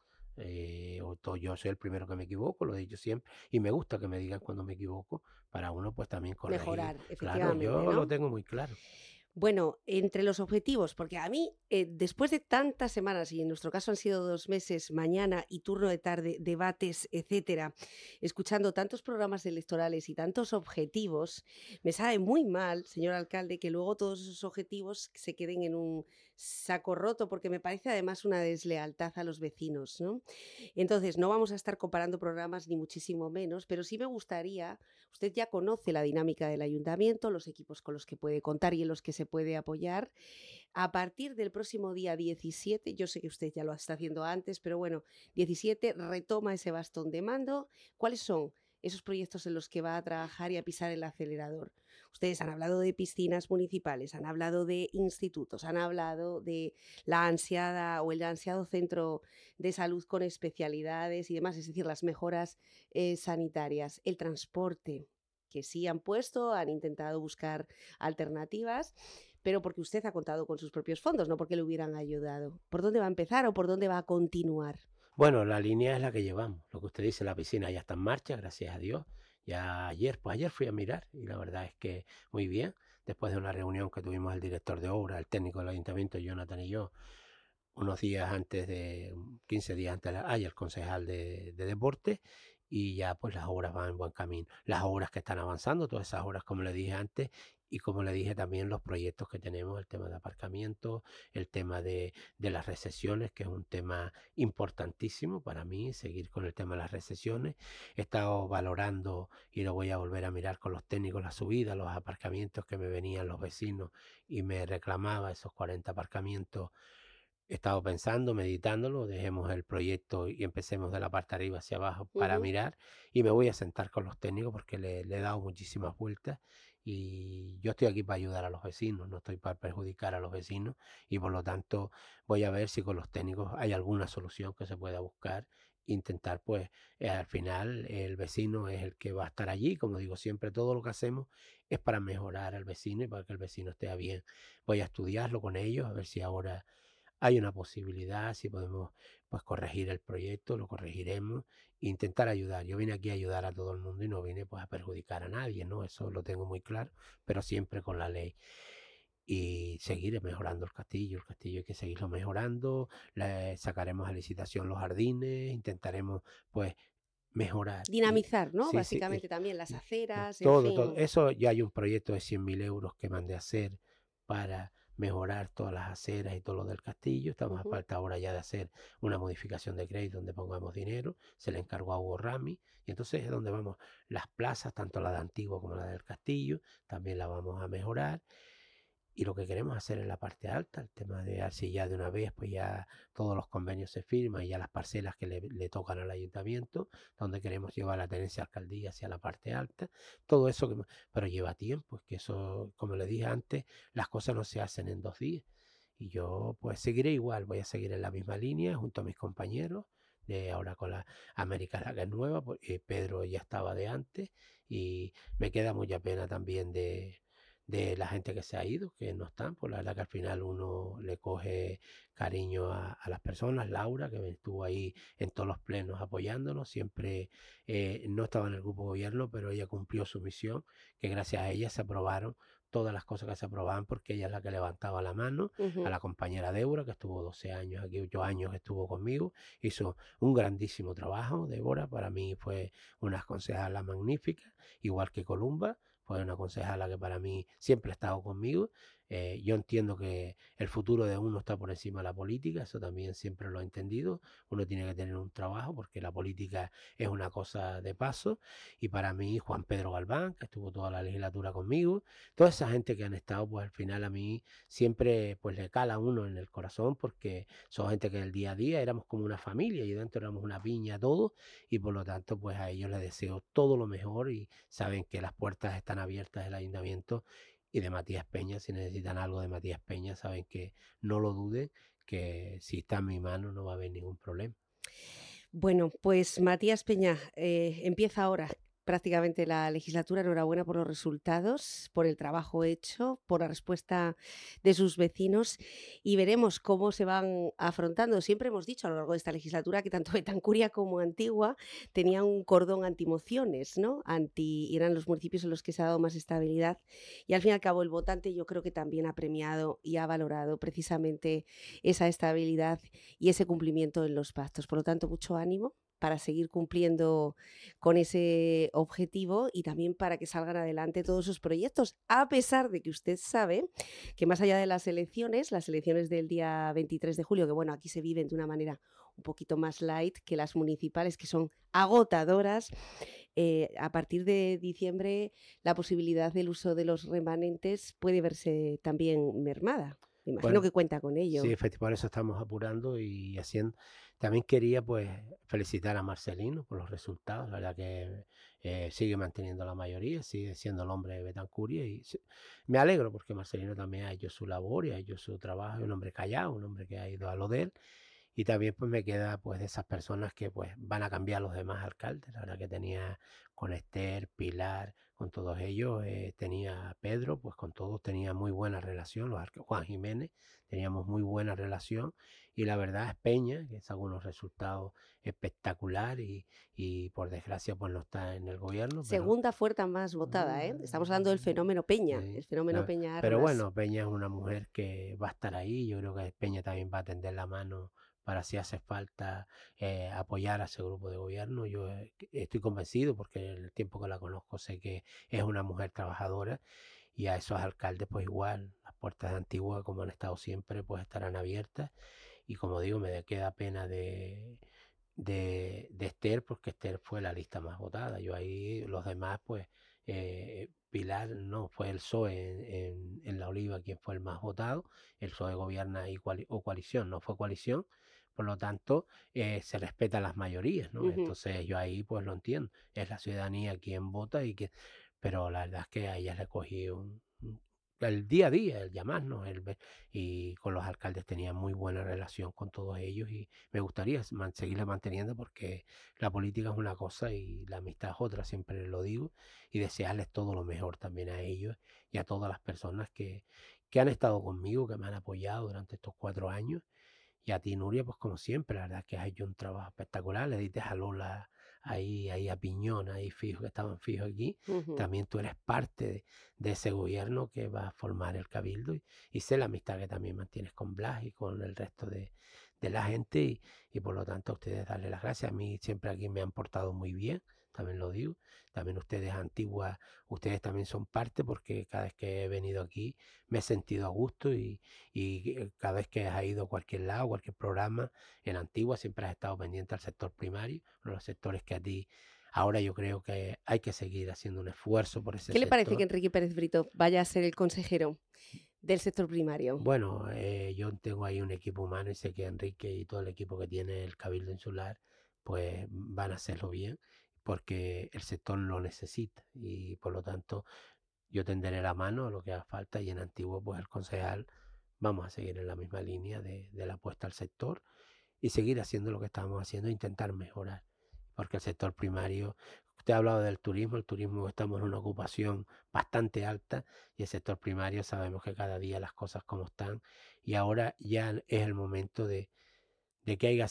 Yo soy el primero que me equivoco, lo he dicho siempre, y me gusta que me digan cuando me equivoco, para uno pues también corregir. Mejorar, Claro, efectivamente, yo lo ¿no? tengo muy claro. Bueno, entre los objetivos, porque a mí, después de tantas semanas, y en nuestro caso han sido 2 meses, mañana y turno de tarde, debates, etcétera, escuchando tantos programas electorales y tantos objetivos, me sabe muy mal, señor alcalde, que luego todos esos objetivos se queden en un saco roto, porque me parece además una deslealtad a los vecinos, ¿no? Entonces, no vamos a estar comparando programas ni muchísimo menos, pero sí me gustaría, usted ya conoce la dinámica del ayuntamiento, los equipos con los que puede contar y en los que se puede apoyar. A partir del próximo día 17, yo sé que usted ya lo está haciendo antes, pero bueno, 17 retoma ese bastón de mando. ¿Cuáles son esos proyectos en los que va a trabajar y a pisar el acelerador? Ustedes han hablado de piscinas municipales, han hablado de institutos, han hablado de la ansiada o el ansiado centro de salud con especialidades y demás, es decir, las mejoras sanitarias, el transporte, que sí han puesto, han intentado buscar alternativas, pero porque usted ha contado con sus propios fondos, no porque le hubieran ayudado. ¿Por dónde va a empezar o por dónde va a continuar? Bueno, la línea es la que llevamos. Lo que usted dice, la piscina ya está en marcha, gracias a Dios. Ya ayer fui a mirar y la verdad es que muy bien. Después de una reunión que tuvimos el director de obra, el técnico del ayuntamiento, Jonathan y yo, unos días antes 15 días antes, y el concejal de deporte, y ya pues las obras van en buen camino. Las obras que están avanzando, todas esas obras como le dije antes, y como le dije también los proyectos que tenemos, el tema de aparcamiento, el tema de las recesiones, que es un tema importantísimo para mí, seguir con el tema de las recesiones. He estado valorando y lo voy a volver a mirar con los técnicos, la subida, los aparcamientos que me venían los vecinos y me reclamaba esos 40 aparcamientos. He estado pensando, meditándolo, dejemos el proyecto y empecemos de la parte arriba hacia abajo para Ujú. mirar, y me voy a sentar con los técnicos porque le he dado muchísimas vueltas y yo estoy aquí para ayudar a los vecinos, no estoy para perjudicar a los vecinos, y por lo tanto voy a ver si con los técnicos hay alguna solución que se pueda buscar, intentar pues al final el vecino es el que va a estar allí. Como digo siempre, todo lo que hacemos es para mejorar al vecino y para que el vecino esté bien. Voy a estudiarlo con ellos, a ver si ahora hay una posibilidad, si podemos pues corregir el proyecto, lo corregiremos e intentar ayudar. Yo vine aquí a ayudar a todo el mundo y no vine pues a perjudicar a nadie, ¿no? Eso lo tengo muy claro, pero siempre con la ley. Y seguir mejorando el castillo hay que seguirlo mejorando, sacaremos a licitación los jardines, intentaremos pues mejorar. Y Dinamizar, ¿no? sí, sí, Básicamente también las aceras, en todo. fin. Eso ya hay un proyecto de 100.000 euros que mandé a hacer para mejorar todas las aceras y todo lo del castillo. Estamos a Ujú. falta ahora ya de hacer una modificación de crédito donde pongamos dinero. Se le encargó a Hugo Rami y entonces es donde vamos. Las plazas, tanto la de Antiguo como la del castillo, también la vamos a mejorar. Y lo que queremos hacer en la parte alta, el tema de ver si ya de una vez, pues ya todos los convenios se firman y ya las parcelas que le tocan al ayuntamiento, donde queremos llevar la tenencia de alcaldía hacia la parte alta, todo eso, pero lleva tiempo, es que eso, como le dije antes, las cosas no se hacen en 2 días. Y yo pues seguiré igual, voy a seguir en la misma línea junto a mis compañeros, de ahora con la América la que es nueva, porque Pedro ya estaba de antes y me queda mucha pena también de la gente que se ha ido, que no están, pues la verdad que al final uno le coge cariño a las personas. Laura, que estuvo ahí en todos los plenos apoyándonos, siempre no estaba en el grupo de gobierno, pero ella cumplió su misión, que gracias a ella se aprobaron todas las cosas que se aprobaban, porque ella es la que levantaba la mano. A la compañera Débora, que estuvo 12 años aquí, 8 años que estuvo conmigo, hizo un grandísimo trabajo. Débora para mí fue una concejala magnífica, igual que Columba, fue una concejala que para mí siempre ha estado conmigo. Yo entiendo que el futuro de uno está por encima de la política, eso también siempre lo he entendido. Uno tiene que tener un trabajo porque la política es una cosa de paso. Y para mí, Juan Pedro Galván, que estuvo toda la legislatura conmigo, toda esa gente que han estado, pues al final a mí siempre pues le cala a uno en el corazón, porque son gente que en el día a día éramos como una familia y dentro éramos una piña todos, y por lo tanto pues a ellos les deseo todo lo mejor y saben que las puertas están abiertas del ayuntamiento y de Matías Peña. Si necesitan algo de Matías Peña, saben que no lo duden, que si está en mi mano no va a haber ningún problema. Bueno, pues Matías Peña, empieza ahora prácticamente la legislatura. Enhorabuena por los resultados, por el trabajo hecho, por la respuesta de sus vecinos, y veremos cómo se van afrontando. Siempre hemos dicho a lo largo de esta legislatura que tanto Betancuria como Antigua tenían un cordón antimociones, ¿no? Eran los municipios en los que se ha dado más estabilidad, y al fin y al cabo el votante yo creo que también ha premiado y ha valorado precisamente esa estabilidad y ese cumplimiento en los pactos. Por lo tanto, mucho ánimo para seguir cumpliendo con ese objetivo y también para que salgan adelante todos esos proyectos, a pesar de que usted sabe que más allá de las elecciones del día 23 de julio, que bueno, aquí se viven de una manera un poquito más light que las municipales, que son agotadoras, a partir de diciembre la posibilidad del uso de los remanentes puede verse también mermada. Me imagino que cuenta con ello. Sí, efectivamente, por eso estamos apurando y haciendo. También quería pues felicitar a Marcelino por los resultados. La verdad que sigue manteniendo la mayoría, sigue siendo el hombre de Betancuria y me alegro porque Marcelino también ha hecho su labor y ha hecho su trabajo. Es un hombre callado, un hombre que ha ido a lo de él. Y también pues me queda pues de esas personas que pues van a cambiar los demás alcaldes. La verdad que tenía con Esther, Pilar, con todos ellos, tenía Pedro, pues con todos tenía muy buena relación, Juan Jiménez, teníamos muy buena relación, y la verdad es Peña, que sacó unos resultados espectaculares y por desgracia pues no está en el gobierno. Segunda fuerza más votada, ¿eh? Estamos hablando del fenómeno Peña, Sí, el fenómeno Peña Armas. Pero bueno, Peña es una mujer que va a estar ahí, yo creo que Peña también va a tender la mano para si hace falta apoyar a ese grupo de gobierno. Yo estoy convencido porque el tiempo que la conozco sé que es una mujer trabajadora, y a esos alcaldes pues igual, las puertas de Antigua, como han estado siempre, pues estarán abiertas. Y como digo, me queda pena de Esther, porque Esther fue la lista más votada. Yo ahí, los demás pues Pilar no, fue el PSOE en La Oliva quien fue el más votado. El PSOE gobierna ahí o coalición, no fue coalición. Por lo tanto, se respetan las mayorías, ¿no? Entonces yo ahí pues lo entiendo. Es la ciudadanía quien vota pero la verdad es que a ella le cogí el día a día, el llamarnos, y con los alcaldes tenía muy buena relación con todos ellos, y me gustaría seguirla manteniendo porque la política es una cosa y la amistad es otra, siempre lo digo, y desearles todo lo mejor también a ellos y a todas las personas que han estado conmigo, que me han apoyado durante estos 4 años. Y a ti, Nuria, pues como siempre, la verdad es que has hecho un trabajo espectacular. Le diste a Lola ahí a Piñón, ahí fijo, que estaban fijos aquí. También tú eres parte de ese gobierno que va a formar el Cabildo, y sé la amistad que también mantienes con Blas y con el resto de la gente, y por lo tanto a ustedes darle las gracias. A mí siempre aquí me han portado muy bien, también lo digo. También ustedes, Antigua, ustedes también son parte, porque cada vez que he venido aquí me he sentido a gusto, y cada vez que has ido a cualquier lado, cualquier programa en Antigua, siempre has estado pendiente al sector primario, uno de los sectores que a ti ahora yo creo que hay que seguir haciendo un esfuerzo por ese sector. ¿Qué le parece que Enrique Pérez Brito vaya a ser el consejero del sector primario? Bueno, yo tengo ahí un equipo humano y sé que Enrique y todo el equipo que tiene el Cabildo Insular pues van a hacerlo bien porque el sector lo necesita y por lo tanto yo tenderé la mano a lo que haga falta y en Antiguo pues el concejal vamos a seguir en la misma línea de la apuesta al sector y seguir haciendo lo que estamos haciendo e intentar mejorar. Porque el sector primario, usted ha hablado del turismo, el turismo estamos en una ocupación bastante alta y el sector primario sabemos que cada día las cosas como están y ahora ya es el momento de que haya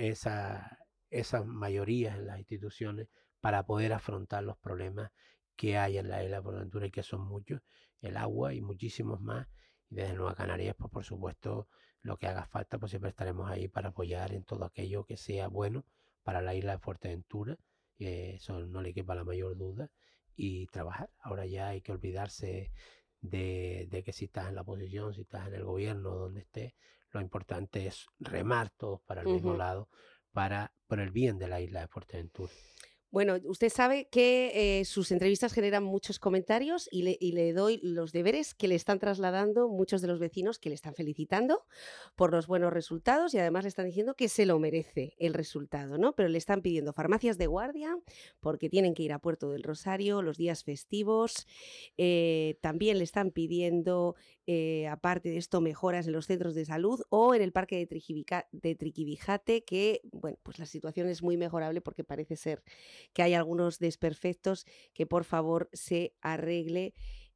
esas mayorías en las instituciones para poder afrontar los problemas que hay en la isla de Fuerteventura y que son muchos, el agua y muchísimos más. Y desde Nueva Canarias, pues por supuesto, lo que haga falta, pues siempre estaremos ahí para apoyar en todo aquello que sea bueno para la isla de Fuerteventura. Eso no le quepa la mayor duda. Y trabajar. Ahora ya hay que olvidarse de que si estás en la oposición, si estás en el gobierno, donde estés, lo importante es remar todos para el mismo lado, por el bien de la isla de Fuerteventura. Bueno, usted sabe que sus entrevistas generan muchos comentarios y le doy los deberes que le están trasladando muchos de los vecinos que le están felicitando por los buenos resultados y además le están diciendo que se lo merece el resultado, ¿no? Pero le están pidiendo farmacias de guardia porque tienen que ir a Puerto del Rosario los días festivos. También le están pidiendo, aparte de esto, mejoras en los centros de salud o en el parque de Triquivijate, que, bueno, pues la situación es muy mejorable porque parece ser que hay algunos desperfectos, que por favor se arregle,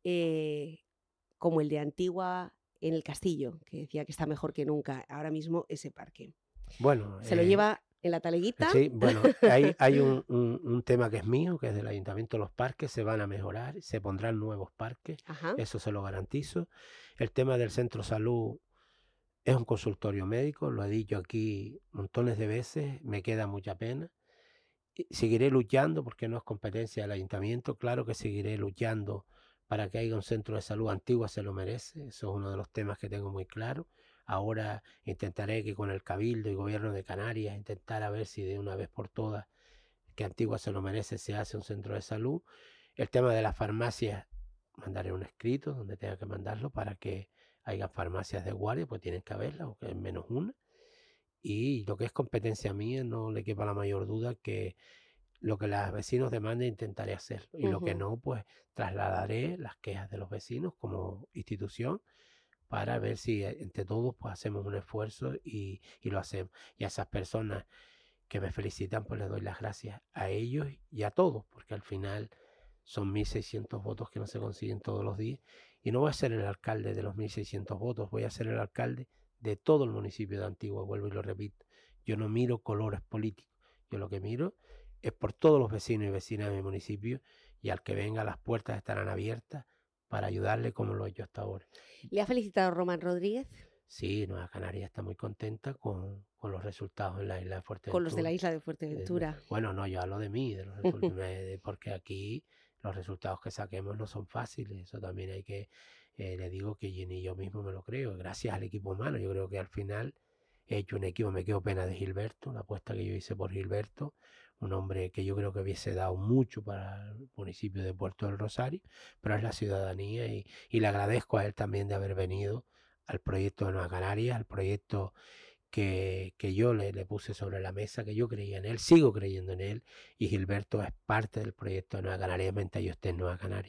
como el de Antigua en el Castillo, que decía que está mejor que nunca ahora mismo ese parque. Bueno, Se lo lleva en la taleguita. Sí, bueno, hay un tema que es mío, que es del Ayuntamiento. Los parques se van a mejorar, se pondrán nuevos parques, Ajá. eso se lo garantizo. El tema del centro salud es un consultorio médico, lo he dicho aquí montones de veces, me queda mucha pena. Seguiré luchando porque no es competencia del ayuntamiento, claro que seguiré luchando para que haya un centro de salud. Antigua se lo merece, eso es uno de los temas que tengo muy claro. Ahora intentaré que con el Cabildo y Gobierno de Canarias intentar a ver si de una vez por todas, que Antigua se lo merece, se hace un centro de salud. El tema de las farmacias, mandaré un escrito donde tenga que mandarlo para que haya farmacias de guardia, pues tienen que haberlas, o que es menos una. Y lo que es competencia mía, no le quepa la mayor duda que lo que los vecinos demanden intentaré hacerlo. Y lo que no, pues trasladaré las quejas de los vecinos como institución para ver si entre todos pues hacemos un esfuerzo y lo hacemos. Y a esas personas que me felicitan, pues les doy las gracias a ellos y a todos, porque al final son 1.600 votos que no se consiguen todos los días. Y no voy a ser el alcalde de los 1.600 votos, voy a ser el alcalde de todo el municipio de Antigua, vuelvo y lo repito. Yo no miro colores políticos, yo lo que miro es por todos los vecinos y vecinas de mi municipio y al que venga las puertas estarán abiertas para ayudarle como lo he hecho hasta ahora. ¿Le ha felicitado Román Rodríguez? Sí, Nueva Canarias está muy contenta con los resultados en la isla de Fuerteventura. Con los de la isla de Fuerteventura. Bueno, no, yo hablo de mí, de los resultados, porque aquí los resultados que saquemos no son fáciles, eso también hay que, le digo que ni yo mismo me lo creo, gracias al equipo humano, yo creo que al final he hecho un equipo, me quedo pena de Gilberto, la apuesta que yo hice por Gilberto, un hombre que yo creo que hubiese dado mucho para el municipio de Puerto del Rosario, pero es la ciudadanía y le agradezco a él también de haber venido al proyecto de Nueva Canarias, al proyecto que yo le puse sobre la mesa, que yo creía en él, sigo creyendo en él, y Gilberto es parte del proyecto de Nueva Canarias mientras yo esté en Nueva Canarias.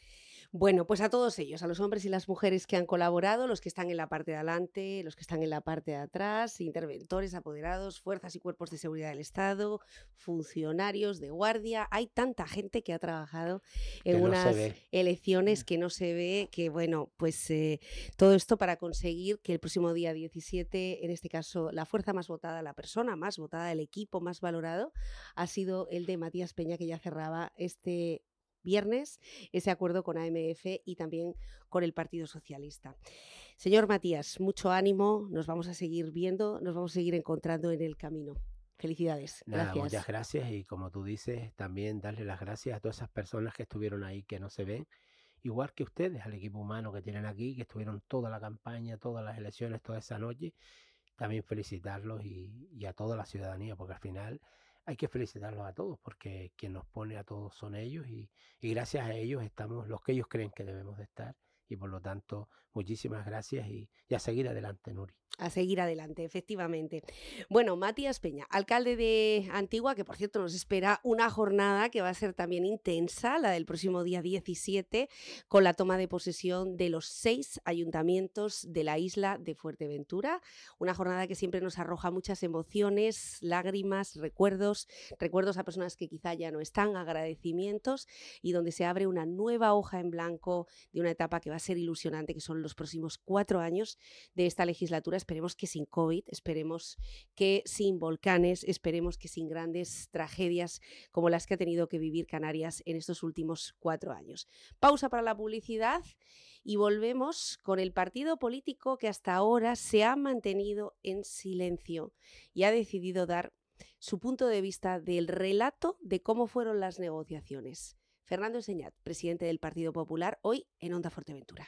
Bueno, pues a todos ellos, a los hombres y las mujeres que han colaborado, los que están en la parte de adelante, los que están en la parte de atrás, interventores, apoderados, fuerzas y cuerpos de seguridad del Estado, funcionarios de guardia. Hay tanta gente que ha trabajado en unas elecciones que no se ve, que bueno, pues todo esto para conseguir que el próximo día 17, en este caso, la fuerza más votada, la persona más votada, el equipo más valorado, ha sido el de Matías Peña, que ya cerraba este viernes ese acuerdo con AMF y también con el Partido Socialista. Señor Matías, mucho ánimo, nos vamos a seguir viendo, nos vamos a seguir encontrando en el camino. Felicidades. Nada, muchas gracias y como tú dices, también darle las gracias a todas esas personas que estuvieron ahí, que no se ven, igual que ustedes, al equipo humano que tienen aquí, que estuvieron toda la campaña, todas las elecciones, toda esa noche. También felicitarlos y a toda la ciudadanía, porque al final hay que felicitarlos a todos, porque quien nos pone a todos son ellos y gracias a ellos estamos los que ellos creen que debemos de estar y por lo tanto muchísimas gracias y a seguir adelante, Nuri. A seguir adelante, efectivamente. Bueno, Matías Peña, alcalde de Antigua, que por cierto nos espera una jornada que va a ser también intensa, la del próximo día 17, con la toma de posesión de los 6 ayuntamientos de la isla de Fuerteventura. Una jornada que siempre nos arroja muchas emociones, lágrimas, recuerdos a personas que quizá ya no están, agradecimientos, y donde se abre una nueva hoja en blanco de una etapa que va a ser ilusionante, que son los próximos 4 años de esta legislatura. Esperemos que sin COVID, esperemos que sin volcanes, esperemos que sin grandes tragedias como las que ha tenido que vivir Canarias en estos últimos 4 años. Pausa para la publicidad y volvemos con el partido político que hasta ahora se ha mantenido en silencio y ha decidido dar su punto de vista del relato de cómo fueron las negociaciones. Fernando Enseñat, presidente del Partido Popular, hoy en Onda Fuerteventura.